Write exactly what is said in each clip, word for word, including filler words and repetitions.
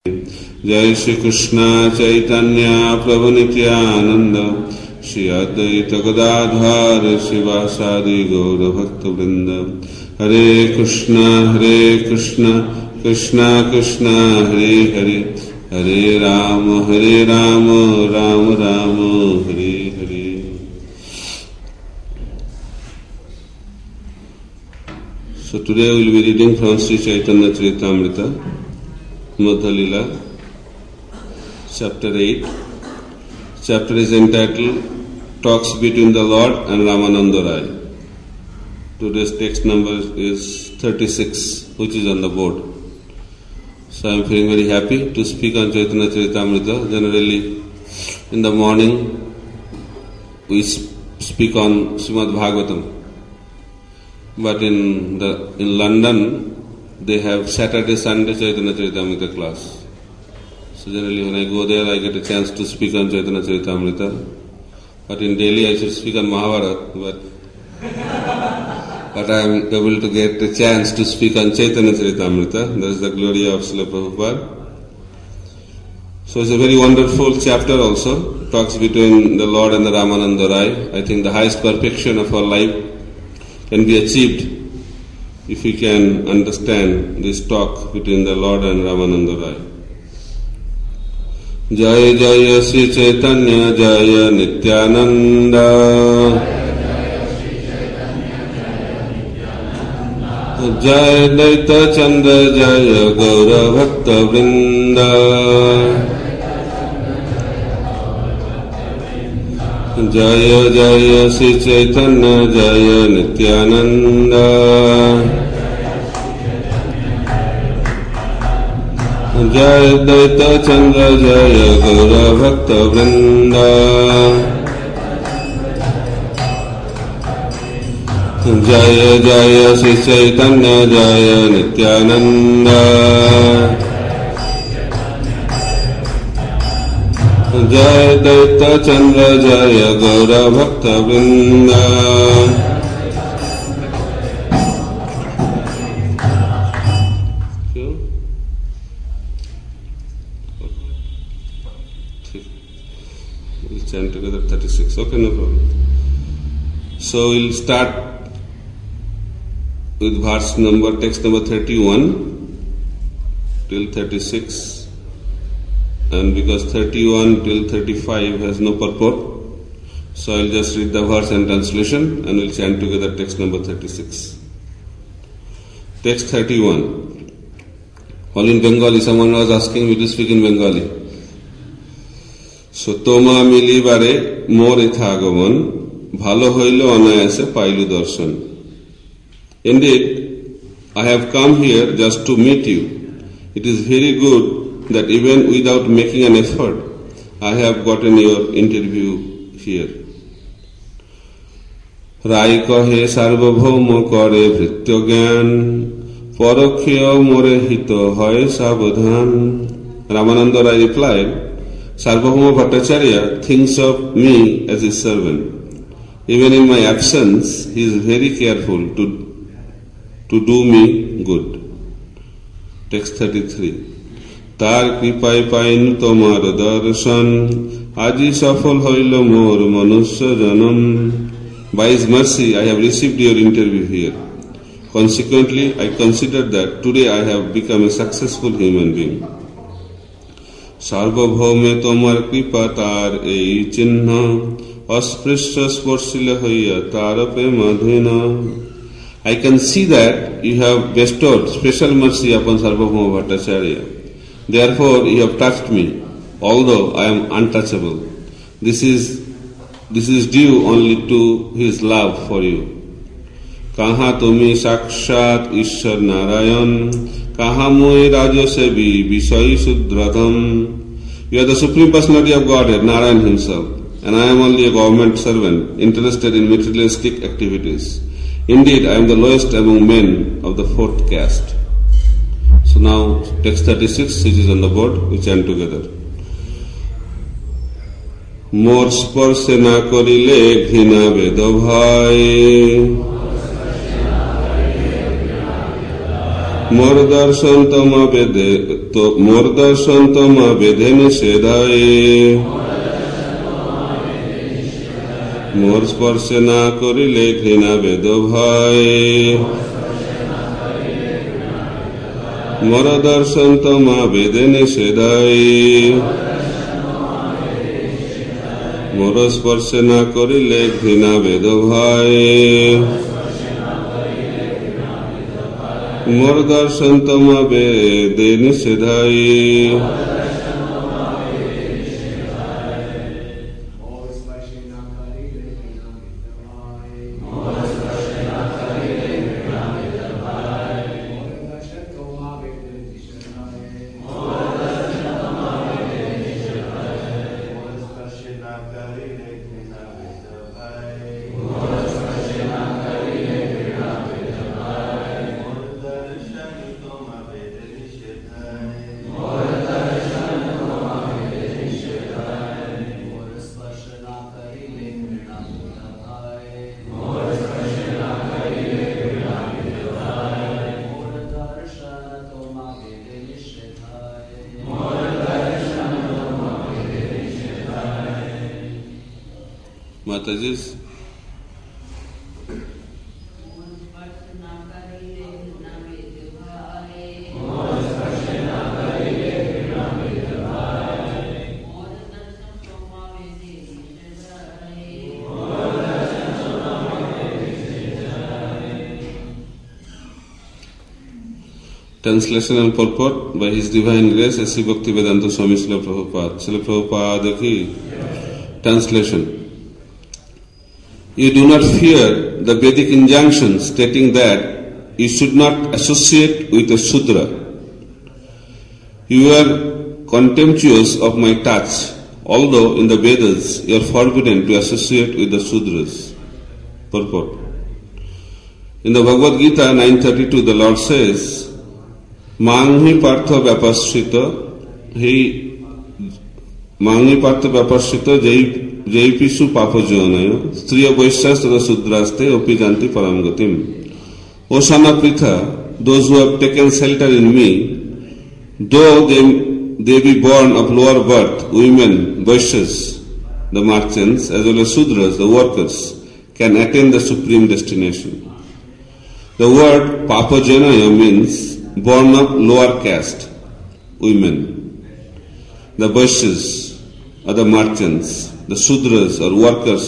जय श्री कृष्ण चैतन्य प्रभु नित्यानंद श्री अद्वैत गदाधर शिवासादि गौर भक्त वृंद। हरे कृष्ण हरे कृष्ण कृष्ण कृष्ण हरे हरे हरे राम हरे Ram Ram Ram Hare Hare. So today we will be reading from Sri Chaitanya Charitamrita, Madhya Lila, chapter eight. Chapter is entitled Talks Between the Lord and Ramananda Rai. Today's text number is thirty-six, which is on the board. So I am feeling very happy to speak on Chaitanya Charitamrita. Generally, in the morning, we speak on Srimad Bhagavatam. But in the in London, they have Saturday, Sunday Chaitanya Charitamrita class. So generally when I go there, I get a chance to speak on Chaitanya Charitamrita. But in Delhi, I should speak on Mahabharata. But, but I am able to get a chance to speak on Chaitanya Charitamrita. That is the glory of Srila Prabhupada. So it's a very wonderful chapter also. Talks between the Lord and the Ramananda Rai. I think the highest perfection of our life can be achieved if we can understand this talk between the Lord and Ramananda Rai. Jaya Jaya Sri Chaitanya Jaya Nityananda Jaya Daita Chandra Jaya Gaura Bhakta Vrinda Jaya Jaya Sri Chaitanya Jaya Nityananda Jaya Daita Chandra Jaya Gaura Bhakta Vrinda Jaya Jaya Sri Chaitanya Jaya Nityananda Jaya Daita Chandra Jaya Gaura Bhakta Vrinda. We'll chant together thirty-six. Okay, no problem. So we'll start with verse number, text number thirty-one till thirty-six. And because thirty-one till thirty-five has no purport, so I'll just read the verse and translation and we'll chant together text number thirty-six. Text thirty-one. All in Bengali. Someone was asking me to speak in Bengali. So, Toma mili bare mor ithagaman bhalo hoilo anayase pailu darshan. Indeed, I have come here just to meet you. It is very good that even without making an effort, I have gotten your interview here. Rai kahe sarvabhauma kare vritya gyan, parakhya more hito hoy sabadhan. Ramananda Rai replied, Sarvabhauma Bhattacharya thinks of me as his servant. Even in my absence, he is very careful to, to do me good. Text thirty-three. তার কৃপায় pine তোমার দর্শন আজি সফল হইল মোর মনুষ্য জনম. By his mercy I have received your interview here. Consequently, I consider that today I have become a successful human being. সার্বভৌমে তোমার কৃপা তার এই চিহ্ন অস্পৃশ্য স্পর্শিলে হইয়া তার প্রেমাধীন. I can see that you have bestowed special mercy upon Sarvabhauma Bhattacharya. Therefore, you have touched me, although I am untouchable. This is this is due only to his love for you. Kaha tumi sakshat Ishwar Narayan, kaha moi rajasevi visai sudradham. You are the Supreme Personality of Godhead, Narayan himself, and I am only a government servant interested in materialistic activities. Indeed, I am the lowest among men of the fourth caste. So now, text thirty-six, which is on the board, we chant together. Mor sparshe na korile ghina vedo bhai মোর দর্শন তোমা বেদে তো মোর দর্শন তোমা বেদে নিষেধায় মোর স্পর্শে না করিলে ঘৃণা বেদ ভয় মোর দর্শন তোমা বেদে নিষেধায় মোর স্পর্শে না করিলে ঘৃণা বেদ ভয় মোর দর্শন তোমা বেদে নিষেধায় Mataji's Translation and purport by His Divine Grace S C Bhaktivedanta Swami Srila Prabhupada. Srila Prabhupada ki translation. You do not fear the Vedic injunction stating that you should not associate with a Shudra. You are contemptuous of my touch, although in the Vedas you are forbidden to associate with the Shudras. Purport. In the Bhagavad Gita nine thirty-two, the Lord says, Manghi partha vyapasrita, he Manghi partha vyapasrita jai Jaipisu papajonaya, striya vaishyas tada sudraste opi janti paramgatim. O son of Pritha, those who have taken shelter in me, though they, they be born of lower birth, women, vaishyas, the merchants, as well as Sudras, the workers, can attain the supreme destination. The word papajonaya means born of lower caste, women. The vaishyas are the merchants. The Sudras or workers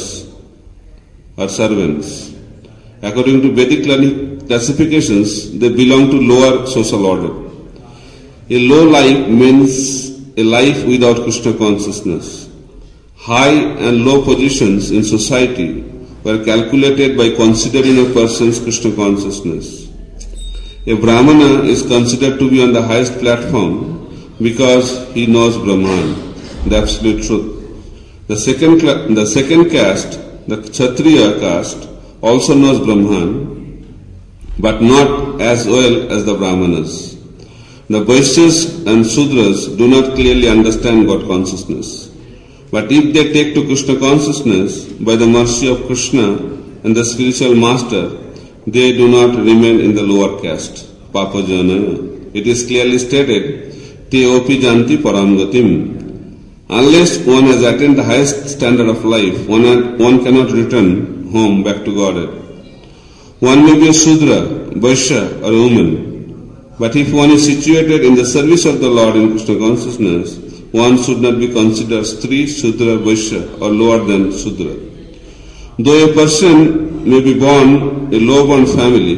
or servants. According to Vedic classifications, they belong to lower social order. A low life means a life without Krishna consciousness. High and low positions in society were calculated by considering a person's Krishna consciousness. A Brahmana is considered to be on the highest platform because he knows Brahman, the absolute truth. The second, the second caste, the Kshatriya caste, also knows Brahman, but not as well as the Brahmanas. The Vaishyas and Sudras do not clearly understand God consciousness. But if they take to Krishna consciousness by the mercy of Krishna and the spiritual master, they do not remain in the lower caste, Papajanaya. It is clearly stated, Te opi janti paramgatim. Unless one has attained the highest standard of life, one, one cannot return home back to Godhead. One may be a Shudra, Vaishya or a woman, but if one is situated in the service of the Lord in Krishna consciousness, one should not be considered Stri, Shudra, Vaishya or lower than Shudra. Though a person may be born a low-born family,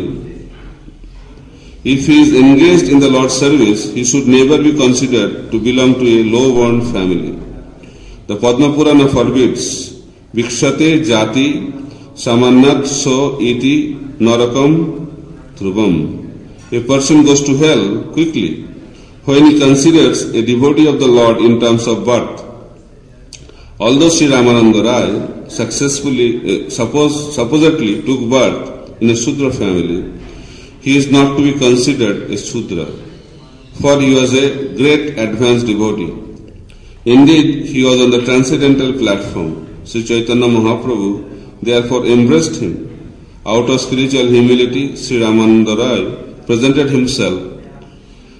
if he is engaged in the Lord's service, he should never be considered to belong to a low-born family. The Padma Purana forbids Vikshate Jati Samannat So Iti Narakam Dhrubam. A person goes to hell quickly when he considers a devotee of the Lord in terms of birth. Although Sri Ramananda Rai successfully, uh, suppose, supposedly took birth in a Shudra family, he is not to be considered a Shudra, for he was a great advanced devotee. Indeed, he was on the transcendental platform. Sri Chaitanya Mahaprabhu therefore embraced him. Out of spiritual humility, Sri Ramananda Rai presented himself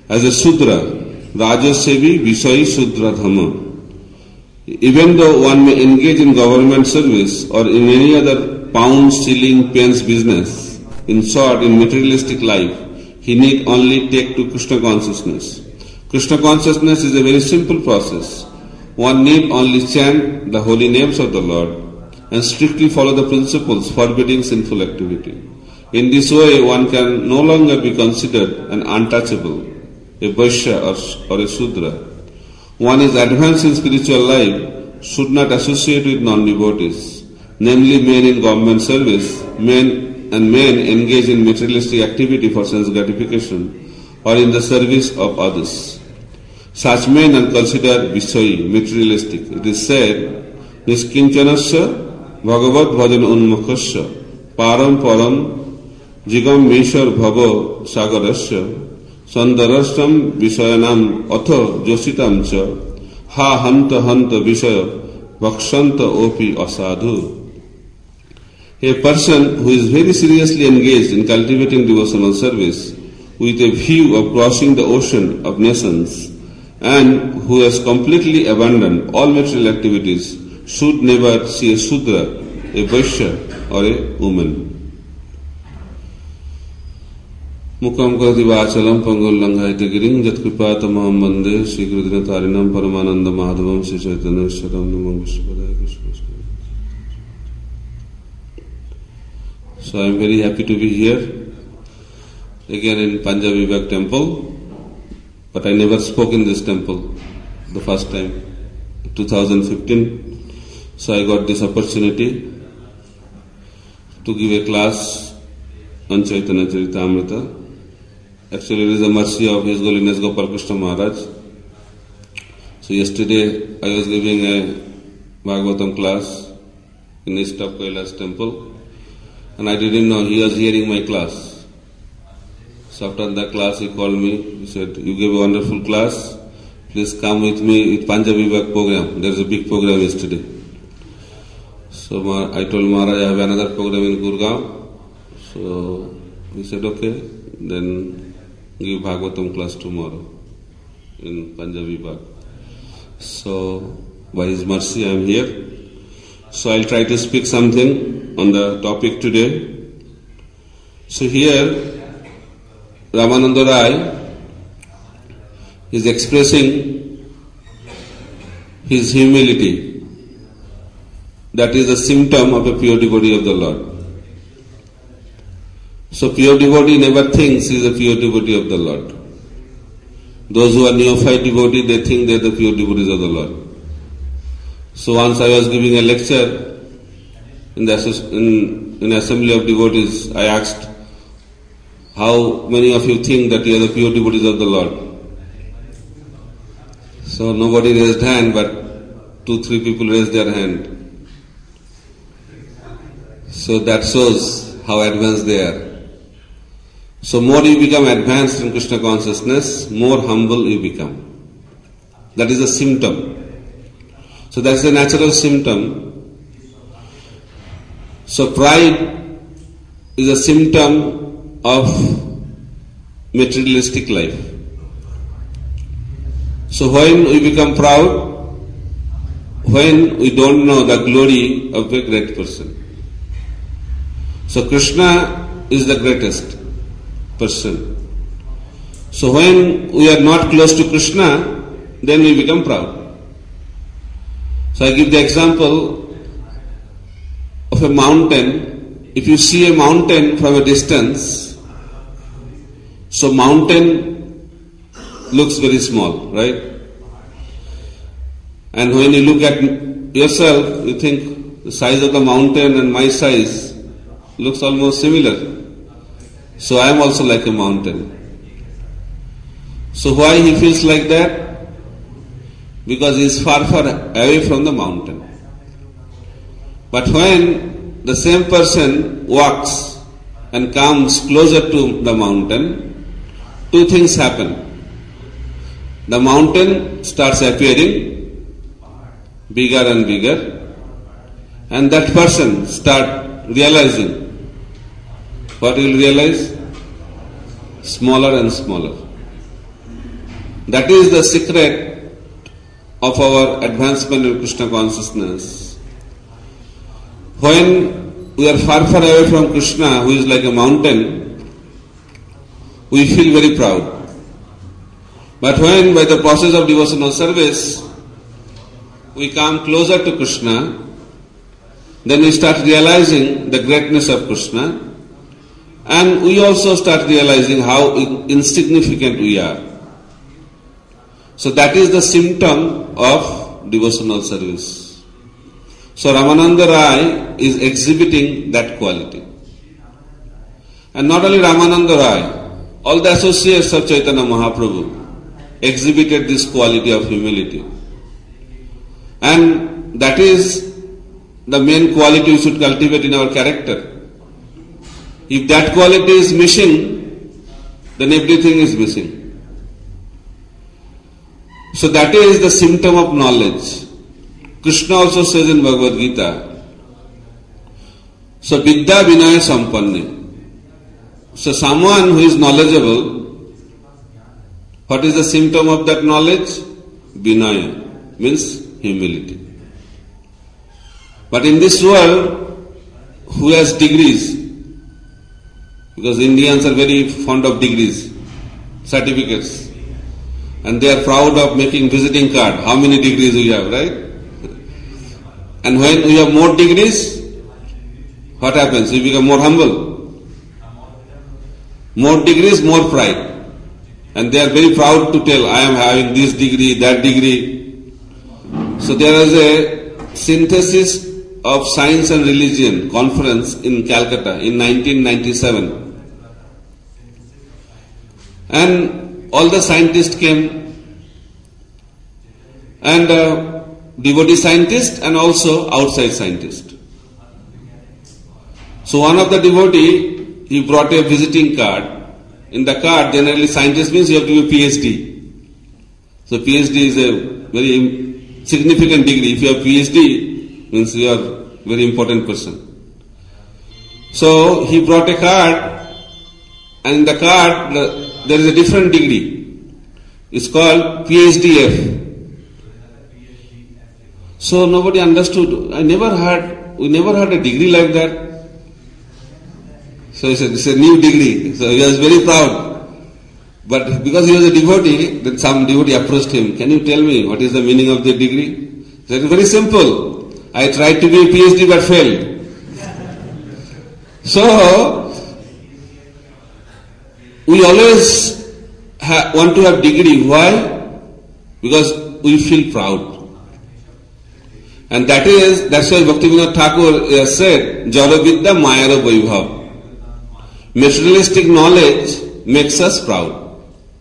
as a Sudra, Rajasevi Visai Sudra Dhamma. Even though one may engage in government service or in any other pound, shilling, pence business, in short, in materialistic life, he need only take to Krishna consciousness. Krishna consciousness is a very simple process. One need only chant the holy names of the Lord and strictly follow the principles forbidding sinful activity. In this way, one can no longer be considered an untouchable, a Vaishya or, or a Sudra. One is advanced in spiritual life should not associate with non-devotees, namely men in government service, men and men engage in materialistic activity for sense gratification or in the service of others. Such men are considered Visai, materialistic. It is said, Niskinchanasya Bhagavad Bhajan Unmukhasya Param Param Jigam Meshwar Bhava Sagarasya Sandarastam Visayanam Atha Jositam Cha Ha Hanta Hanta Visaya Vakshanta Opi Asadhu. A person who is very seriously engaged in cultivating devotional service with a view of crossing the ocean of nations and who has completely abandoned all material activities should never see a Sudra, a Vaishya or a woman. Mukam Karati Vachalam Pangul Langhaita Giring Jat Kripatamaham Bande Sri Gurudinatarinam Paramananda Madhavam Sri Chaitanya Sharam Namam Vishwadaya Krishna. So I am very happy to be here again in Panjabi Bhag temple, but I never spoke in this temple the first time, twenty fifteen. So I got this opportunity to give a class on Chaitanya Charitamrita. Actually, it is the mercy of His Holiness Gopal Krishna Maharaj. So yesterday I was giving a Bhagavatam class in East of Kailash temple, and I didn't know he was hearing my class. So after that class he called me, he said, "You gave a wonderful class, please come with me with Panjabi Bhag program. There is a big program yesterday." So I told Maharaj I have another program in Gurgaon. So he said, "Okay, then give Bhagavatam class tomorrow in Panjabi Bhag." So by His mercy I am here. So I'll try to speak something on the topic today. So here Ramananda Rai is expressing his humility. That is a symptom of a pure devotee of the Lord. So pure devotee never thinks he is a pure devotee of the Lord. Those who are neophyte devotee, they think they are the pure devotees of the Lord. So once I was giving a lecture in the in, in assembly of devotees, I asked, how many of you think that you are the pure devotees of the Lord? So nobody raised hand, but two, three people raised their hand. So that shows how advanced they are. So more you become advanced in Krishna consciousness, more humble you become. That is a symptom. So that is a natural symptom. So pride is a symptom of materialistic life. So when we become proud, when we don't know the glory of a great person. So Krishna is the greatest person. So when we are not close to Krishna, then we become proud. So I give the example of a mountain. If you see a mountain from a distance, so mountain looks very small, right? And when you look at yourself, you think the size of the mountain and my size looks almost similar. So I am also like a mountain. So why he feels like that? Because he is far, far away from the mountain. But when the same person walks and comes closer to the mountain, two things happen. The mountain starts appearing bigger and bigger, and that person starts realizing. What he will realize? Smaller and smaller. That is the secret of our advancement in Krishna consciousness. When we are far, far away from Krishna, who is like a mountain, we feel very proud. But when by the process of devotional service, we come closer to Krishna, then we start realizing the greatness of Krishna, and we also start realizing how insignificant we are. So that is the symptom of devotional service. So Ramananda Rai is exhibiting that quality. And not only Ramananda Rai, all the associates of Chaitanya Mahaprabhu exhibited this quality of humility. And that is the main quality we should cultivate in our character. If that quality is missing, then everything is missing. So that is the symptom of knowledge. Krishna also says in Bhagavad Gita, so Vidya Vinaya Sampanne. So someone who is knowledgeable, what is the symptom of that knowledge? Vinaya, means humility. But in this world, who has degrees? Because Indians are very fond of degrees, certificates. And they are proud of making visiting card. How many degrees we have, right? And when we have more degrees, what happens? We become more humble. More degrees, more pride. And they are very proud to tell, I am having this degree, that degree. So there is a synthesis of Science and Religion conference in Calcutta in nineteen ninety-seven. And all the scientists came, and uh, devotee scientists and also outside scientists. So one of the devotee, he brought a visiting card. In the card, generally scientist means you have to be PhD. So PhD is a very significant degree. If you have PhD, means you are a very important person. So he brought a card, and in the card there is a different degree. It's called PhD F. So nobody understood. I never heard, we never had a degree like that. So he said, it's a new degree. So he was very proud. But because he was a devotee, then some devotee approached him. Can you tell me what is the meaning of the degree? He said, it's very simple. I tried to be a PhD but failed. So, we always ha- want to have degree. Why? Because we feel proud. And that is, that's why Bhaktivinoda Thakur has said, Jara Vidya Mayara Vaibhav. Materialistic knowledge makes us proud.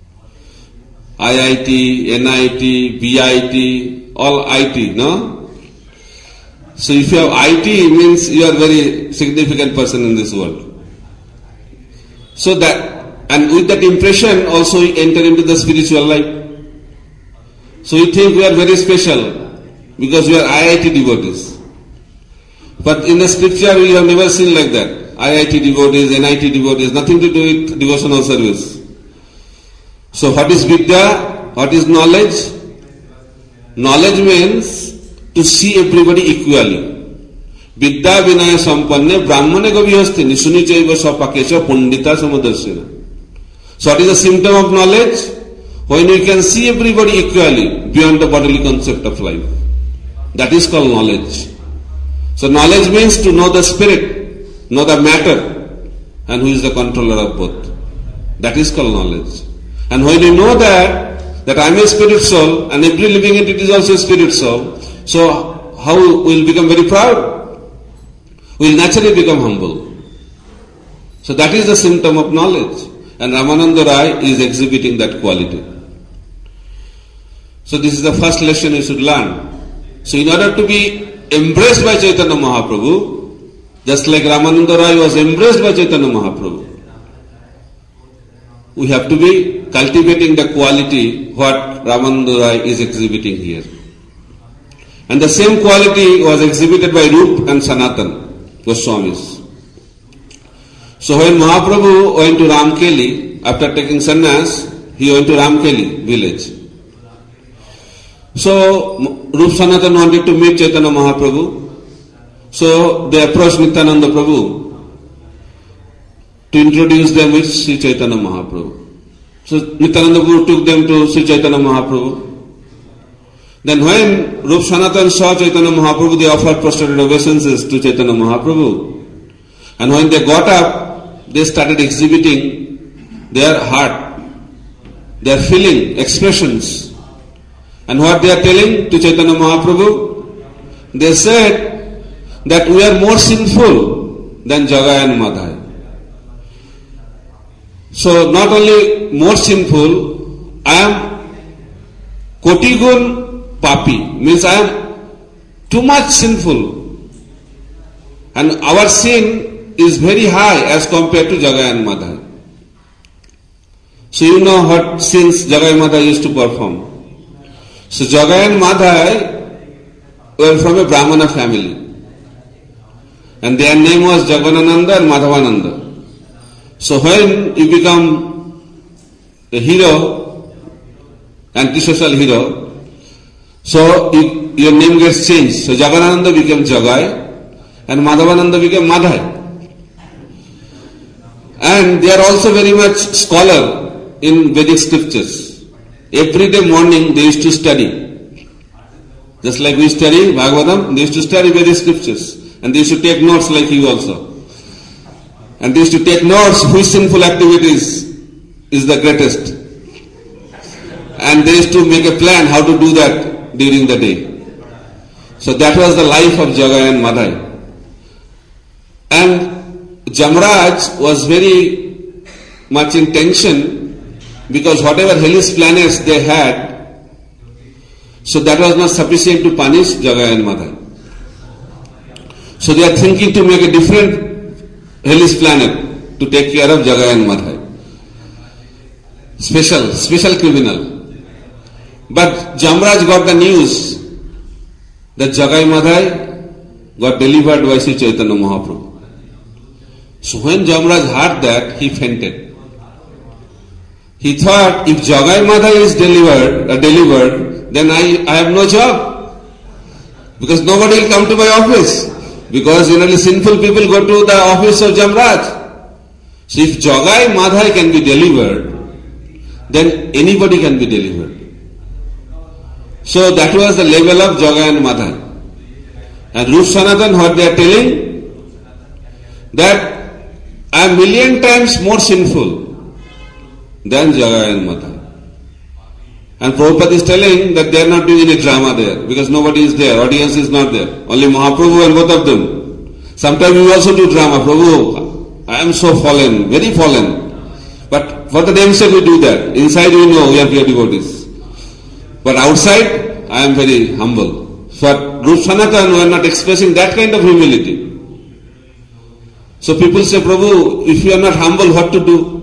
I I T, N I T, B I T, all I T, no? So if you have I T, it means you are a very significant person in this world. So that, and with that impression also we enter into the spiritual life. So we think we are very special because we are I I T devotees. But in the scripture we have never seen like that. I I T devotees, N I T devotees, nothing to do with devotional service. So what is Vidya? What is knowledge? Knowledge means to see everybody equally. Vidya Vinaya Sampanne Brahmane Gavihasti Nisunichaiva Sapakesha Pundita Samadarshina. So what is the symptom of knowledge? When we can see everybody equally beyond the bodily concept of life. That is called knowledge. So knowledge means to know the spirit, know the matter, and who is the controller of both. That is called knowledge. And when you know that, that I am a spirit soul, and every living entity is also a spirit soul, so how we will become very proud? We will naturally become humble. So that is the symptom of knowledge. And Ramananda Rai is exhibiting that quality. So this is the first lesson we should learn. So in order to be embraced by Chaitanya Mahaprabhu, just like Ramananda Rai was embraced by Chaitanya Mahaprabhu, we have to be cultivating the quality what Ramananda Rai is exhibiting here. And the same quality was exhibited by Rup and Sanatan Goswamis. So when Mahaprabhu went to Ramkeli, after taking sannyas, he went to Ramkeli village. So Rup Sanatan wanted to meet Chaitanya Mahaprabhu. So they approached Nityananda Prabhu to introduce them with Sri Chaitanya Mahaprabhu. So Nityananda Prabhu took them to Sri Chaitanya Mahaprabhu. Then when Rup Sanatan saw Chaitanya Mahaprabhu, they offered prostrated obeisances to Chaitanya Mahaprabhu. And when they got up, they started exhibiting their heart, their feeling, expressions. And what they are telling to Chaitanya Mahaprabhu? They said that we are more sinful than Jagai and Madhai. So not only more sinful, I am Kotigun Papi, means I am too much sinful. And our sin is very high as compared to Jagai and Madhai. So you know what sins Jagai and Madhai used to perform. So Jagai and Madhai were from a Brahmana family. And their name was Jagadananda and Madhavananda. So when you become a hero, antisocial hero, so you, your name gets changed. So Jagadananda became Jagai and Madhavananda became Madhai. And they are also very much scholar in Vedic scriptures. Every day morning they used to study. Just like we study Bhagavatam, they used to study Vedic scriptures. And they used to take notes like you also. And they used to take notes which sinful activities is the greatest. And they used to make a plan how to do that during the day. So that was the life of Jagai and Madhai. And Jamraj was very much in tension because whatever hellish planets they had, so that was not sufficient to punish Jagai and Madhai. So they are thinking to make a different hellish planet to take care of Jagai and Madhai. Special, special criminal. But Jamraj got the news that Jagai Madhai got delivered by Sri Chaitanya Mahaprabhu. So when Jamraj heard that, he fainted. He thought, if Jagai Madhai is delivered, uh, delivered, then I, I have no job. Because nobody will come to my office. Because generally sinful people go to the office of Jamraj. So if Jagai Madhai can be delivered, then anybody can be delivered. So that was the level of Jagai and Madhai. And Rup Sanatan, what they are telling, that I am million times more sinful than Jagai and Madhai. And Prabhupada is telling that they are not doing any drama there, because nobody is there, audience is not there. Only Mahaprabhu and both of them. Sometimes we also do drama. Prabhu, I am so fallen, very fallen. But for the namesake we do that. Inside we know we are pure devotees. But outside, I am very humble. So at Rup Sanatan, we are not expressing that kind of humility. So people say, Prabhu, if you are not humble, what to do?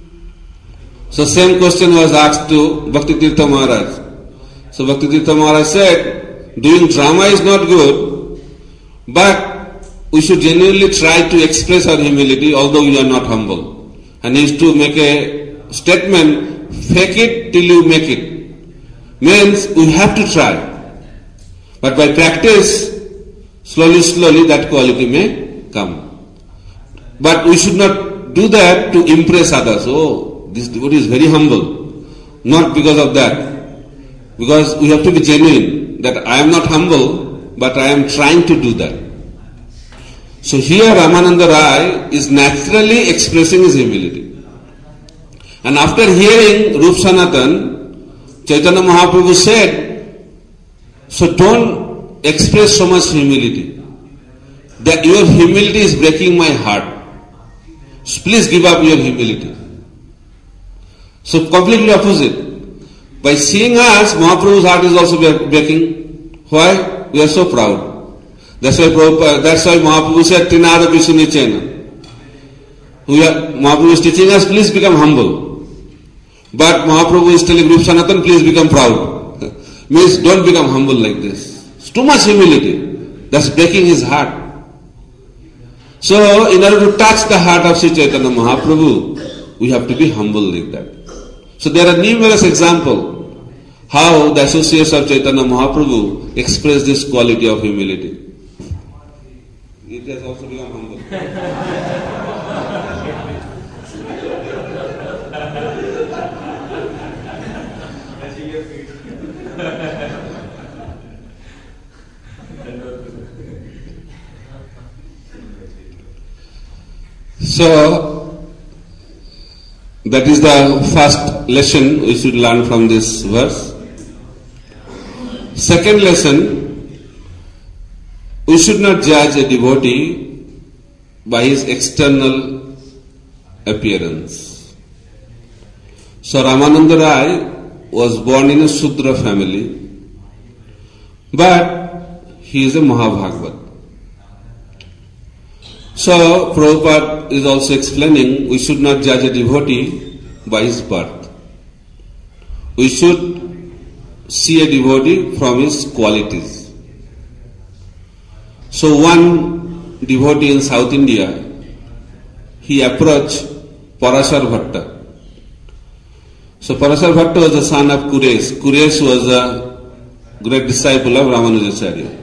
So same question was asked to Bhakti Tirtha Maharaj. So Bhakti Tirtha Maharaj said, doing drama is not good, but we should genuinely try to express our humility, although we are not humble. And he used to make a statement, fake it till you make it. Means we have to try. But by practice, slowly, slowly that quality may come. But we should not do that to impress others. Oh, this devotee is very humble. Not because of that. Because we have to be genuine. That I am not humble, but I am trying to do that. So here Ramananda Rai is naturally expressing his humility. And after hearing Rup Sanatan, Chaitanya Mahaprabhu said, so don't express so much humility. That your humility is breaking my heart. So please give up your humility. So completely opposite. By seeing us, Mahaprabhu's heart is also breaking. Why? We are so proud. That's why Prabhupada, that's why Mahaprabhu said, Trinada Vishunichena. We are, Mahaprabhu is teaching us, please become humble. But Mahaprabhu is telling Rup Sanatan, please become proud. Means don't become humble like this. It's too much humility. That's breaking his heart. So in order to touch the heart of Sri Chaitanya Mahaprabhu, we have to be humble like that. So there are numerous examples how the associates of Chaitanya Mahaprabhu express this quality of humility. It has also become humble. So, that is the first lesson we should learn from this verse. Second lesson, we should not judge a devotee by his external appearance. So Ramananda Rai was born in a Sudra family, but he is a Mahabhagavat. So Prabhupada is also explaining we should not judge a devotee by his birth. We should see a devotee from his qualities. So one devotee in South India, he approached Parashar Bhatta. So Parashar Bhatta was the son of Kuresh. Kuresh was a great disciple of Ramanujacharya.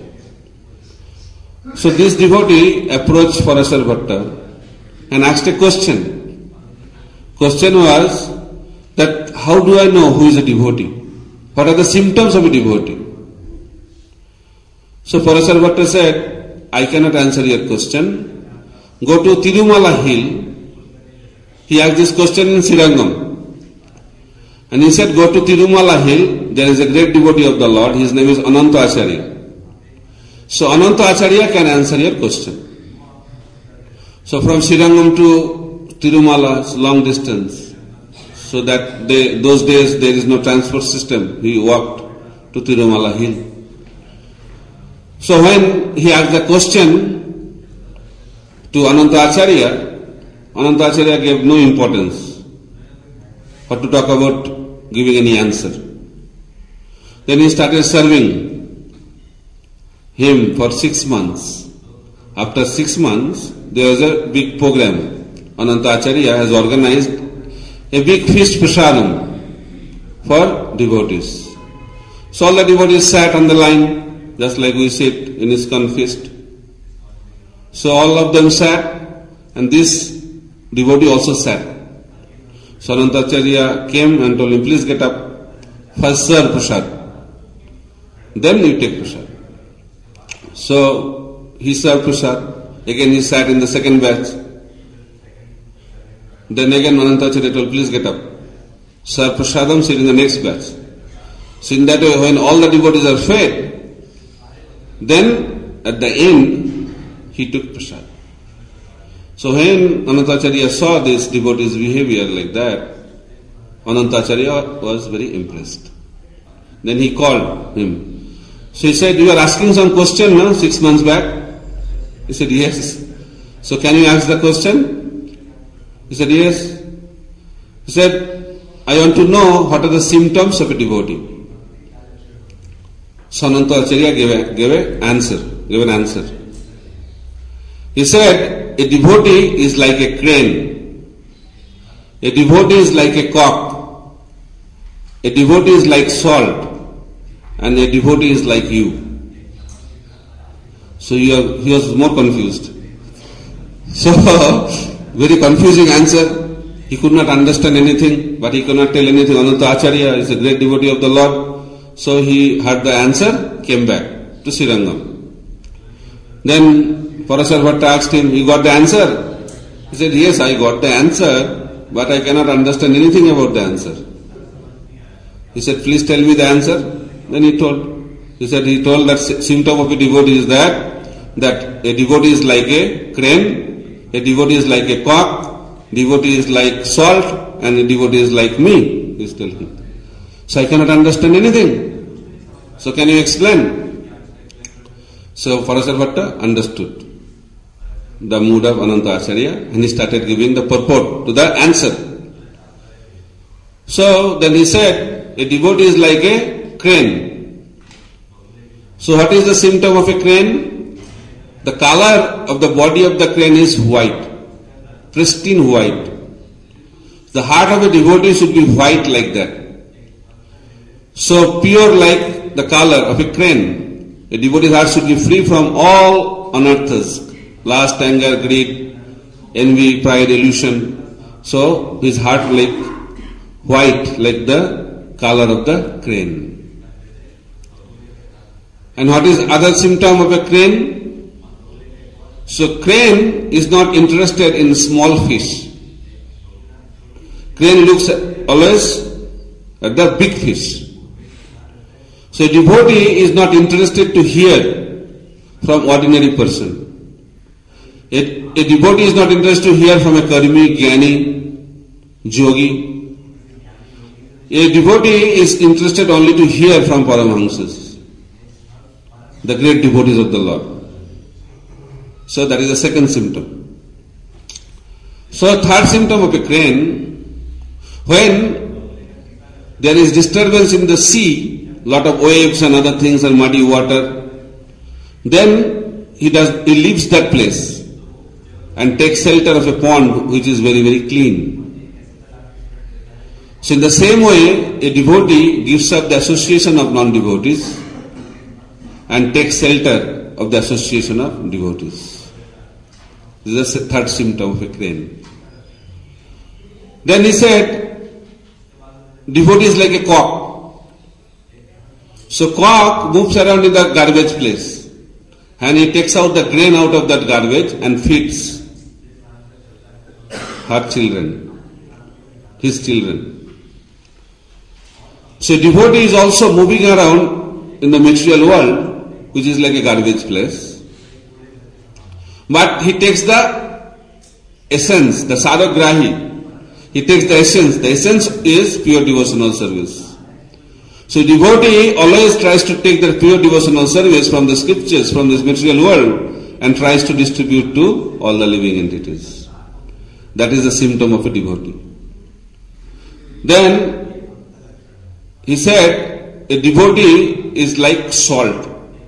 So this devotee approached Parashar Bhatta and asked a question. Question was that how do I know who is a devotee? What are the symptoms of a devotee? So Parashar Bhatta said, I cannot answer your question. Go to Tirumala hill. He asked this question in Srirangam. And he said, go to Tirumala hill. There is a great devotee of the Lord. His name is Ananta Acharya. So Ananta Acharya can answer your question. So from Srirangam to Tirumala, it's long distance. So that they, those days there is no transport system. He walked to Tirumala hill. So when he asked the question to Ananta Acharya, Ananta Acharya gave no importance. What to talk about giving any answer. Then he started serving him for six months. After six months, there was a big program. Ananta Acharya has organized a big feast prasadam for devotees. So all the devotees sat on the line, just like we sit in ISKCON feast. So all of them sat, and this devotee also sat. So Ananta Acharya came and told him, please get up, first serve prasad, then you take prasad. So he served prasad, again he sat in the second batch. Then again Ananta Acharya told, please get up, serve prasadam, sit in the next batch. So in that way, when all the devotees are fed, then at the end, he took prasad. So when Ananta Acharya saw this devotee's behavior like that, Ananta Acharya was very impressed. Then he called him. So he said, you are asking some question, no, six months back? He said, yes. So can you ask the question? He said, yes. He said, I want to know what are the symptoms of a devotee. So Ananta Acharya gave, a, gave an answer, gave an answer. He said, a devotee is like a crane. A devotee is like a cock. A devotee is like salt. And a devotee is like you. So you are, he was more confused. So, very confusing answer. He could not understand anything, but he could not tell anything. Ananta Acharya is a great devotee of the Lord. So he heard the answer, came back to Srirangam. Then Parashar Bhatta asked him, you got the answer? He said, yes, I got the answer, but I cannot understand anything about the answer. He said, please tell me the answer. Then he told. He said, he told that symptom of a devotee is that, that a devotee is like a crane, a devotee is like a cock, devotee is like salt, and a devotee is like me, he is telling. So I cannot understand anything. So can you explain? So Parashar Bhatta understood the mood of Ananta Acharya, and he started giving the purport to the answer. So then he said, a devotee is like a crane. So what is the symptom of a crane? The color of the body of the crane is white, pristine white. The heart of a devotee should be white like that. So pure like the color of a crane, a devotee's heart should be free from all unearths, lust, anger, greed, envy, pride, illusion. So his heart like white, like the color of the crane. And what is other symptom of a crane? So crane is not interested in small fish. Crane looks always at the big fish. So a devotee is not interested to hear from ordinary person. A, a devotee is not interested to hear from a karmi, jnani, yogi. A devotee is interested only to hear from Paramahamsas, the great devotees of the Lord. So that is the second symptom. So third symptom of a crane, when there is disturbance in the sea, lot of waves and other things and muddy water, then he does he leaves that place and takes shelter of a pond which is very, very clean. So in the same way, a devotee gives up the association of non-devotees and takes shelter of the association of devotees. This is the third symptom of a crane. Then he said, devotee is like a cock. So cock moves around in the garbage place and he takes out the grain out of that garbage and feeds her children, his children. So devotee is also moving around in the material world, which is like a garbage place. But he takes the essence, the sadagrahi. He takes the essence. The essence is pure devotional service. So devotee always tries to take the pure devotional service from the scriptures, from this material world, and tries to distribute to all the living entities. That is the symptom of a devotee. Then he said, a devotee is like salt.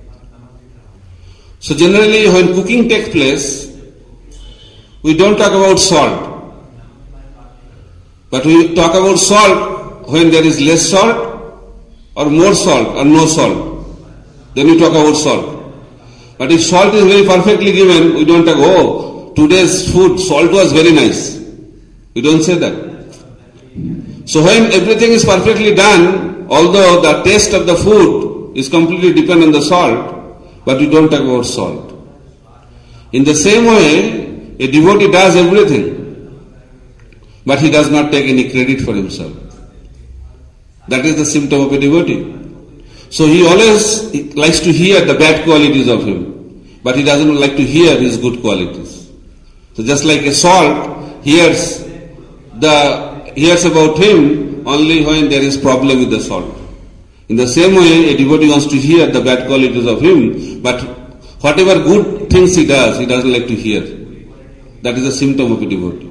So generally when cooking takes place, we don't talk about salt. But we talk about salt when there is less salt, or more salt, or no salt. Then we talk about salt. But if salt is very perfectly given, we don't talk, oh, today's food, salt was very nice. We don't say that. So when everything is perfectly done, although the taste of the food is completely dependent on the salt, but we don't talk about salt. In the same way, a devotee does everything, but he does not take any credit for himself. That is the symptom of a devotee. So he always likes to hear the bad qualities of him, but he doesn't like to hear his good qualities. So just like a salt hears the hears about him only when there is problem with the salt. In the same way, a devotee wants to hear the bad qualities of him, but whatever good things he does, he doesn't like to hear. That is a symptom of a devotee.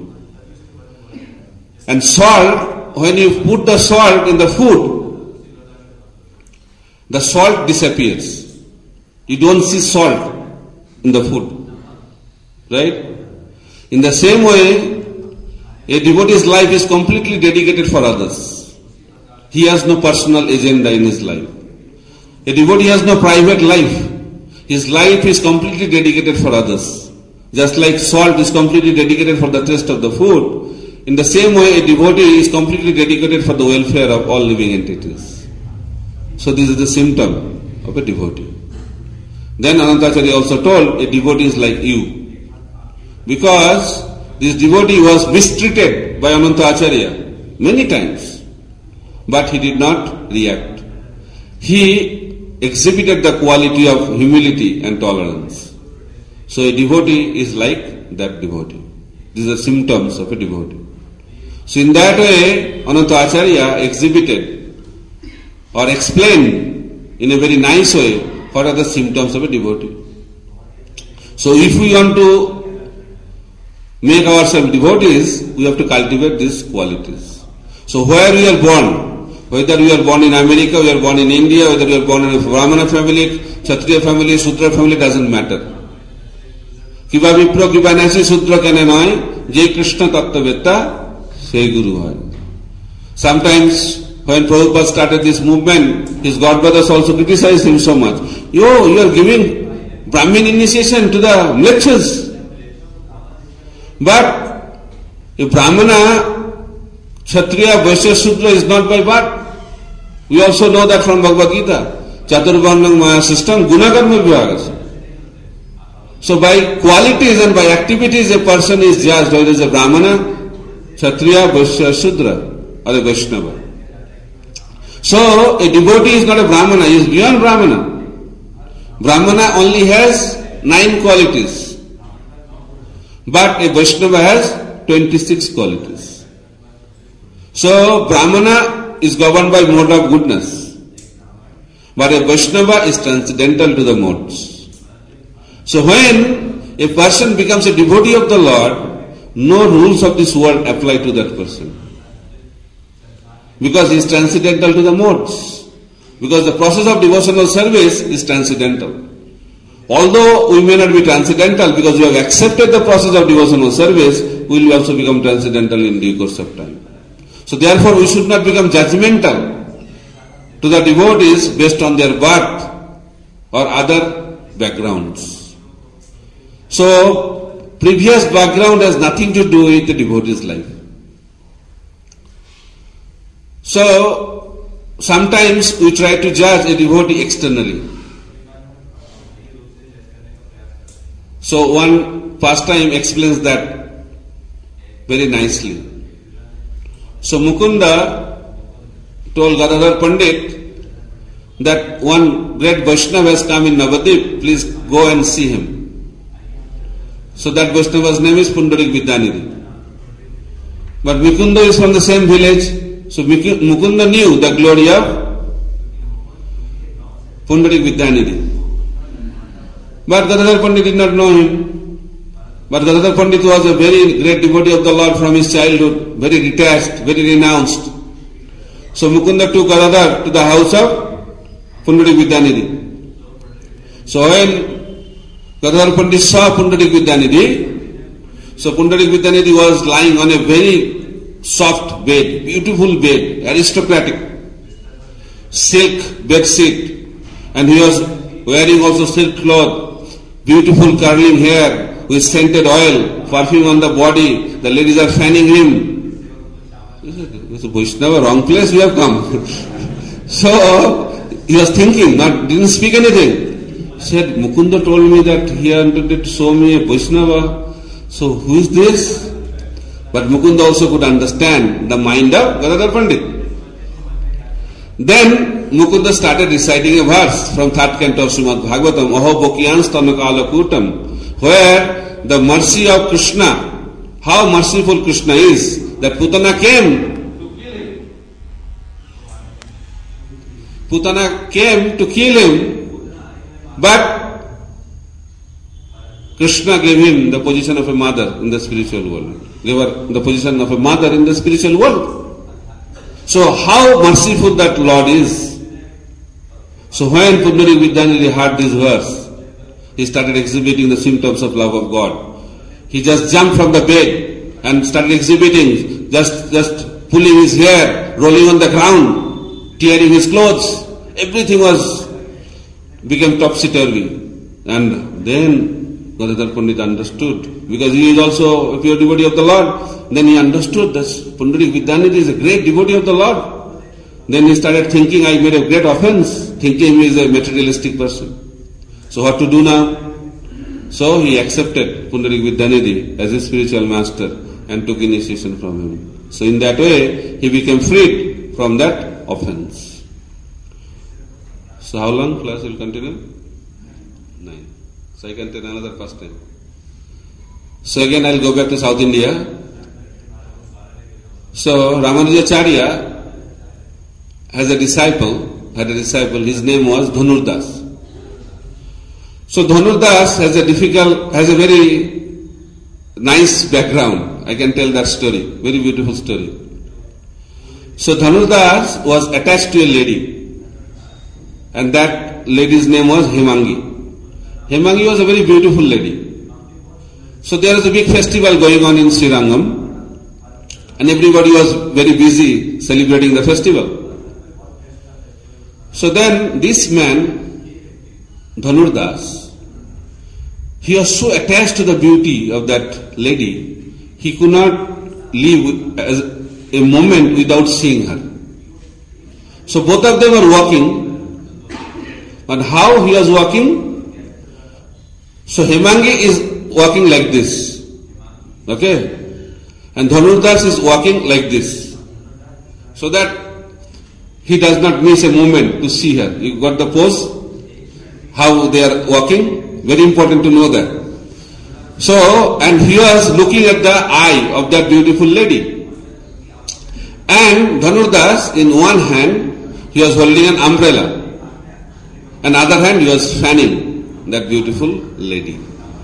And salt, when you put the salt in the food, the salt disappears. You don't see salt in the food. Right? In the same way, a devotee's life is completely dedicated for others. He has no personal agenda in his life. A devotee has no private life. His life is completely dedicated for others. Just like salt is completely dedicated for the taste of the food, in the same way, a devotee is completely dedicated for the welfare of all living entities. So this is the symptom of a devotee. Then Anantacharya also told, a devotee is like you. Because this devotee was mistreated by Anantacharya many times, but he did not react. He exhibited the quality of humility and tolerance. So a devotee is like that devotee. These are symptoms of a devotee. So in that way, Ananta Acharya exhibited or explained in a very nice way what are the symptoms of a devotee. So if we want to make ourselves devotees, we have to cultivate these qualities. So where we are born, whether we are born in America, we are born in India, whether we are born in a Brahmana family, Kshatriya family, Sudra family, doesn't matter. Kiba Vipra, Kiba Nasi, Sudra kene noy, Jai Krishna Tattvavedta, say Guru hai. Sometimes when Prabhupada started this movement, his godbrothers also criticized him so much. Yo, you are giving Brahmin initiation to the lectures. But if Brahmana, Kshatriya, Vaishya, Shudra is not by birth, we also know that from Bhagavad Gita. Chaturvarnam Maya system, Gunakarma Vibhaga. So by qualities and by activities a person is judged whether he is a Brahmana, Kshatriya, Vaishya, Shudra or a Vaishnava. So a devotee is not a Brahmana, he is beyond Brahmana. Brahmana only has nine qualities. But a Vaishnava has twenty-six qualities. So Brahmana is governed by mode of goodness. But a Vaishnava is transcendental to the modes. So when a person becomes a devotee of the Lord, no rules of this world apply to that person. Because he is transcendental to the modes. Because the process of devotional service is transcendental. Although we may not be transcendental because we have accepted the process of devotional service, we will also become transcendental in due course of time. So therefore we should not become judgmental to the devotees based on their birth or other backgrounds. So previous background has nothing to do with the devotee's life. So sometimes we try to judge a devotee externally. So one pastime explains that very nicely. So Mukunda told Gadadhar Pandit that one great Vaishnava has come in Navadip, please go and see him. So that Vaishnava's name is Pundarik Vidyanidhi. But Mukunda is from the same village, so Mukunda knew the glory of Pundarik Vidyanidhi. But Gadadhar Pandit did not know him. But Gadadhar Pandit was a very great devotee of the Lord from his childhood, very detached, very renounced. So Mukunda took Gadadhar to the house of Pundarik Vidyanidhi. So when Gadadhar Pandit saw Pundarik Vidyanidhi, so Pundarik Vidyanidhi was lying on a very soft bed, beautiful bed, aristocratic, silk bed sheet, and he was wearing also silk cloth, beautiful curling hair with scented oil, perfume on the body, the ladies are fanning him. He said, Vaishnava, wrong place we have come. So he was thinking, not didn't speak anything. He said, Mukunda told me that he wanted to show me a Vaishnava. So who is this? But Mukunda also could understand the mind of Gadadhar Pandit. Then Mukunda started reciting a verse from third canto of Srimad Bhagavatam, Aho Bokyans Tanakala Kutam, where the mercy of Krishna, how merciful Krishna is, that Putana came, Putana came to kill him, but Krishna gave him the position of a mother in the spiritual world, gave her the position of a mother in the spiritual world. So how merciful that Lord is. So when Pundarik Vidyanidhi heard this verse, he started exhibiting the symptoms of love of God. He just jumped from the bed and started exhibiting, just, just pulling his hair, rolling on the ground, tearing his clothes. Everything was, became topsy-turvy. And then Gadadhar Pandit understood, because he is also a pure devotee of the Lord. Then he understood that Pundarik Vidyanidhi is a great devotee of the Lord. Then he started thinking, I made a great offense, thinking he is a materialistic person. So what to do now? So he accepted Pundarik Vidyanidhi as his spiritual master and took initiation from him. So in that way, he became freed from that offense. So how long class will continue? Nine. So I can tell another first time. So again I will go back to South India. So Ramanujacharya has a disciple, had a disciple, his name was Dhanurdas. So Dhanurdas has a difficult, has a very nice background. I can tell that story, very beautiful story. So Dhanurdas was attached to a lady, and that lady's name was Hemangi. Hemangi was a very beautiful lady. So there was a big festival going on in Srirangam, and everybody was very busy celebrating the festival. So then this man, Dhanurdas, he was so attached to the beauty of that lady, he could not live as a moment without seeing her. So both of them are walking, and how he was walking? So Hemangi is walking like this, okay? And Dhanurdas is walking like this, so that he does not miss a moment to see her. You got the pose? How they are walking? Very important to know that. So, and he was looking at the eye of that beautiful lady. And Dhanurdas, in one hand, he was holding an umbrella. And other hand, he was fanning that beautiful lady.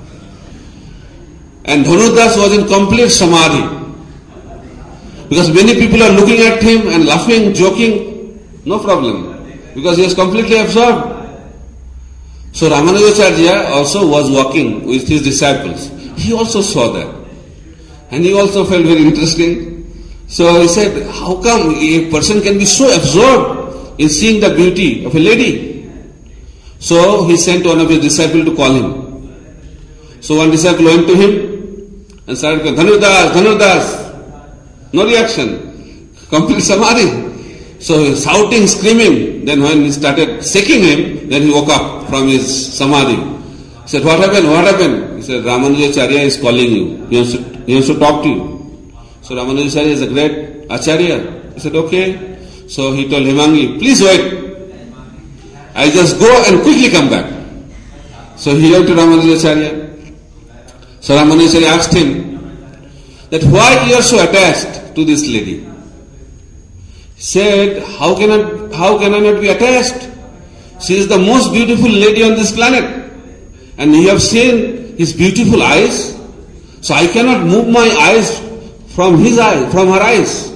And Dhanurdas was in complete samadhi. Because many people are looking at him and laughing, joking. No problem, because he was completely absorbed. So Ramanujacharya also was walking with his disciples. He also saw that. And he also felt very interesting. So he said, how come a person can be so absorbed in seeing the beauty of a lady? So he sent one of his disciples to call him. So one disciple went to him and started calling, Dhanurdas, Dhanurdas. No reaction. Complete samadhi. So shouting, screaming. Then when he started shaking him, then he woke up from his samadhi. He said, what happened? What happened? He said, Ramanujacharya is calling you. He wants to, he wants to talk to you. So Ramanujacharya is a great acharya. He said, okay. So he told Hemangi, please wait. I just go and quickly come back. So he went to Ramanujacharya. So Ramanujacharya asked him that why you are so attached to this lady. He said, how can I, how can I not be attached? She is the most beautiful lady on this planet. And you have seen his beautiful eyes. So I cannot move my eyes from his eyes, from her eyes.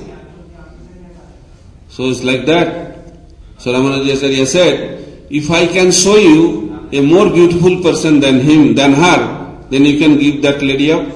So it's like that. So Ramanujacharya said, if I can show you a more beautiful person than him, than her, then you can give that lady up.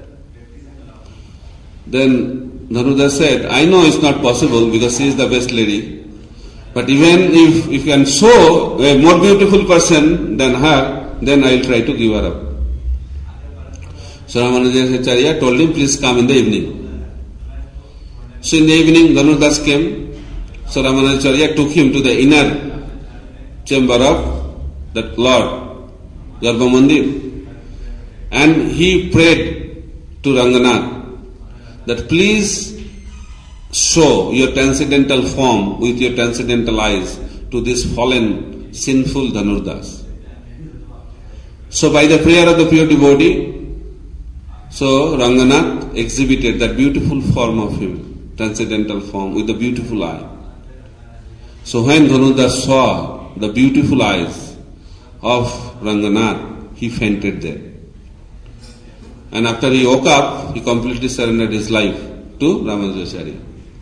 Then Dhanurdas said, I know it's not possible because she is the best lady. But even if, if you can show a more beautiful person than her, then I will try to give her up. So Ramanujacharya told him, please come in the evening. So in the evening, Dhanurdas came. So Ramanujacharya took him to the inner chamber of that Lord, Garbha Mandir. And he prayed to Ranganath that please show your transcendental form with your transcendental eyes to this fallen, sinful Dhanurdas. So by the prayer of the pure devotee, so Ranganath exhibited that beautiful form of him, transcendental form with the beautiful eye. So when Dhanurdas saw the beautiful eyes of Ranganath, he fainted there. And after he woke up, he completely surrendered his life to Ramanujacharya.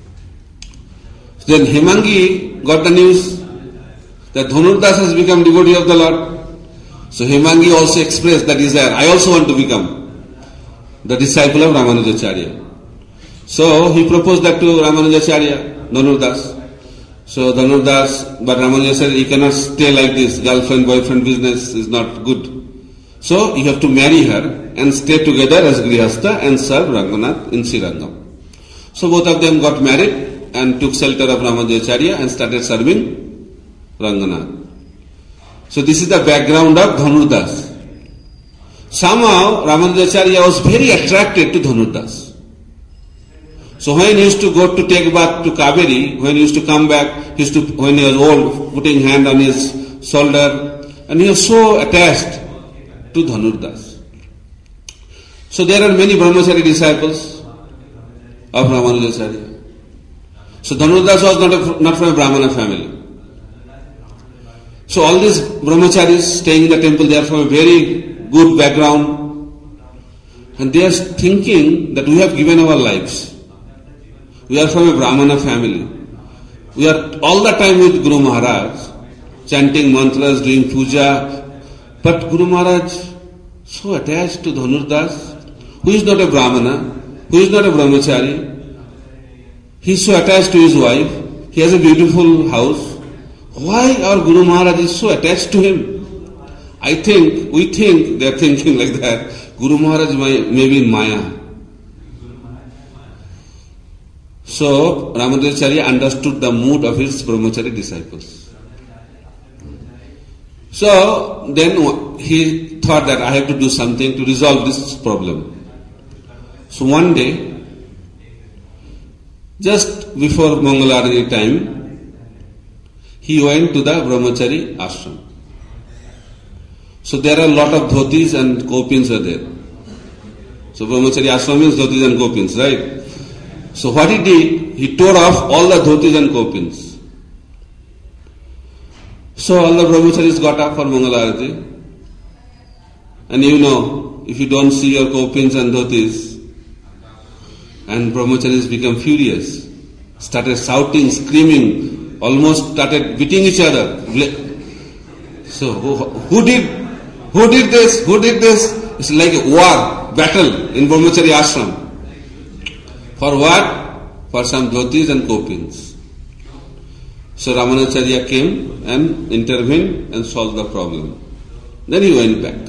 Then Hemangi got the news that Dhanurdas has become devotee of the Lord. So Hemangi also expressed the desire, I also want to become the disciple of Ramanujacharya. So he proposed that to Ramanujacharya, Dhanurdas. So Dhanurdas, but Ramanujacharya, you cannot stay like this, girlfriend-boyfriend business is not good. So you have to marry her and stay together as Grihastha and serve Ranganath in Srirangam. So both of them got married and took shelter of Ramanujacharya and started serving Ranganath. So this is the background of Dhanurdas. Somehow Ramanujacharya was very attracted to Dhanurdas. So when he used to go to take bath to Kaveri, when he used to come back, he used to, when he was old, putting hand on his shoulder, and he was so attached to Dhanurdas. So there are many Brahmachari disciples of Ramanujacharya. So Dhanurdas was not, a, not from a Brahmana family. So all these Brahmacharis staying in the temple, they are from a very good background. And they are thinking that we have given our lives. We are from a Brahmana family. We are all the time with Guru Maharaj, chanting mantras, doing puja. But Guru Maharaj so attached to Dhanurdas, who is not a Brahmana, who is not a Brahmachari. He is so attached to his wife. He has a beautiful house. why our Guru Maharaj is so attached to him? I think, we think, they are thinking like that, Guru Maharaj may, may be in Maya. So, Ramanujacharya understood the mood of his brahmachari disciples. So, then he thought that I have to do something to resolve this problem. So one day, just before Mangalarati time, he went to the brahmachari ashram. So there are a lot of dhotis and kopins are there. So brahmachari ashram means dhotis and kopins, right? So what he did, he tore off all the dhotis and kopins. So all the brahmacharis got up for Mangalarati. And you know, if you don't see your kopins and dhotis, and brahmacharis become furious, started shouting, screaming, almost started beating each other. So who, who did who did this? Who did this? It's like a war, battle in brahmachari ashram. For what? For some dhotis and kopins. So Ramanujacharya came and intervened and solved the problem. Then he went back.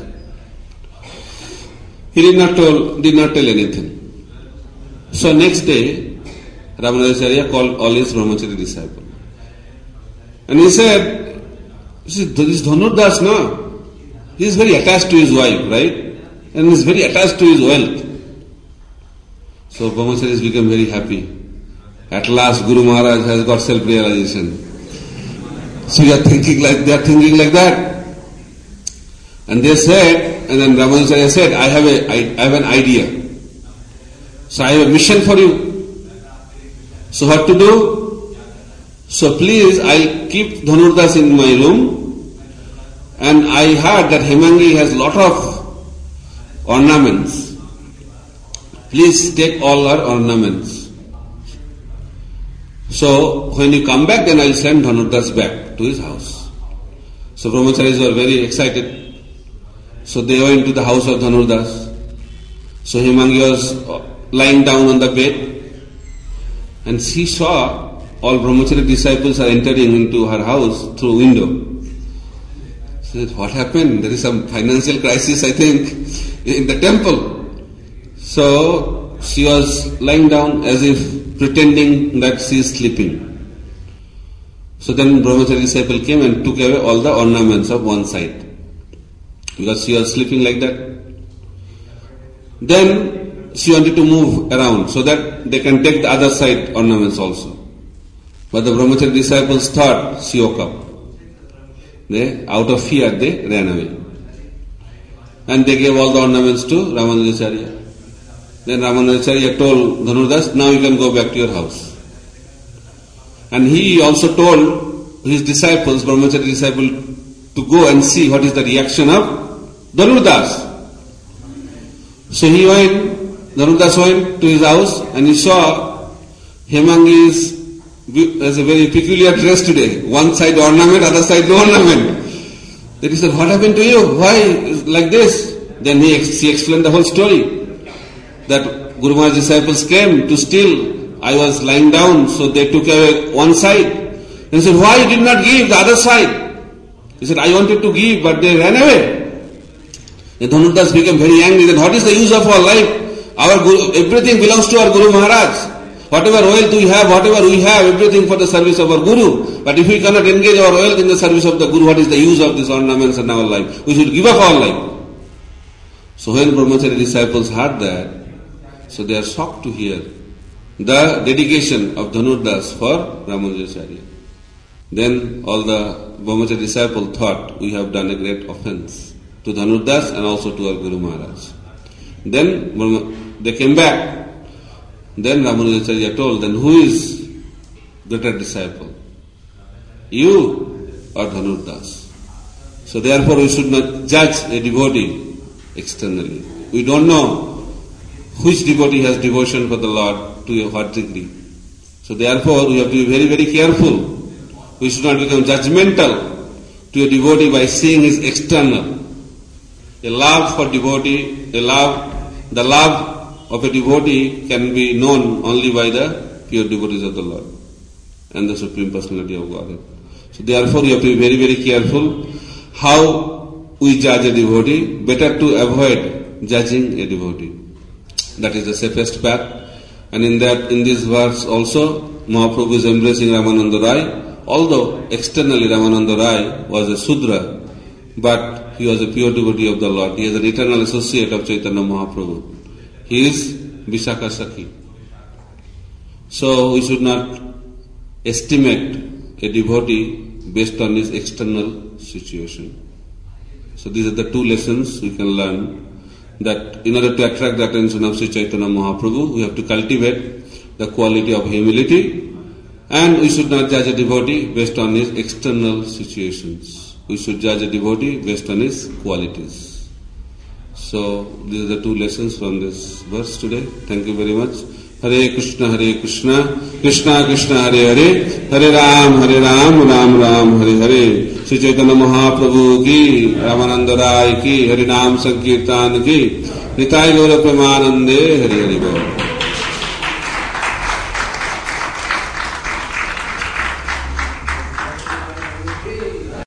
He did not tell, did not tell anything. So next day, Ramanujacharya called all his brahmachari disciples. And he said, this is Dhanurdas, no? He is very attached to his wife, right? And he is very attached to his wealth. So brahmacharis became very happy. At last Guru Maharaj has got self-realization. So they are thinking like, they are thinking like that. And they said, and then Ramanujacharya said, I have a, I, I have an idea. So I have a mission for you. So what to do? So please, I'll keep Dhanurdas in my room. And I heard that Hemangi has lot of ornaments. Please take all our ornaments. So when you come back, then I'll send Dhanurdas back to his house. So brahmacharis were very excited. So they went to the house of Dhanurdas. So Hemangi was lying down on the bed, and she saw all brahmachari disciples are entering into her house through window. She said, what happened? There is some financial crisis, I think, in the temple. So she was lying down as if pretending that she is sleeping. So then brahmachari disciple came and took away all the ornaments of one side, because she was sleeping like that. Then she wanted to move around so that they can take the other side ornaments also. But the brahmachari disciples thought she woke up. They, out of fear, they ran away. And they gave all the ornaments to Ramanujacharya. Then Ramanujacharya told Dhanurdas, now you can go back to your house. And he also told his disciples, brahmachari disciple, to go and see what is the reaction of Dhanurdas. So he went, Dhanurdas went to his house and he saw Hemangi is has a very peculiar dress today. One side ornament, other side no ornament. Then he said, what happened to you? Why is like this? Then he, he explained the whole story. That Guru Maharaj's disciples came to steal. I was lying down, so they took away one side. And he said, why you did not give the other side? He said, I wanted to give, but they ran away. And Dhanurdas became very angry. Then what is the use of our life? Our Guru, everything belongs to our Guru Maharaj. Whatever wealth we have, whatever we have, everything for the service of our Guru. But if we cannot engage our wealth in the service of the Guru, what is the use of these ornaments in our life? We should give up our life. So when brahmachari disciples heard that, so they are shocked to hear the dedication of Dhanurdas for Ramanujacharya. Then all the brahmachari disciples thought, we have done a great offense to Dhanurdas and also to our Guru Maharaj. Then they came back. Then Ramanujacharya told, then who is greater disciple? You or Dhanurdas? So therefore we should not judge a devotee externally. We don't know which devotee has devotion for the Lord to what degree. So therefore we have to be very, very careful. We should not become judgmental to a devotee by seeing his external. A love for devotee, a love, the love of a devotee can be known only by the pure devotees of the Lord and the Supreme Personality of Godhead. So therefore you have to be very, very careful how we judge a devotee. Better to avoid judging a devotee. That is the safest path. And in that, in this verse also, Mahaprabhu is embracing Ramananda Rai. Although externally Ramananda Rai was a Sudra, but he was a pure devotee of the Lord. He is an eternal associate of Chaitanya Mahaprabhu. He is Vishakha Sakhi. So we should not estimate a devotee based on his external situation. So these are the two lessons we can learn. That in order to attract the attention of Sri Chaitanya Mahaprabhu, we have to cultivate the quality of humility, and we should not judge a devotee based on his external situations. We should judge a devotee based on his qualities. So these are the two lessons from this verse today. Thank you very much. Hare Krishna, Hare Krishna, Krishna Krishna, Hare Hare, Hare Ram, Hare Ram, Ram Ram, Hare Hare. Sri Chaitanya Mahaprabhu ki, Ramananda Rai ki, Hari Naam Sankirtan ki, Nitai Gaura Premanande, Hare Hare Bol.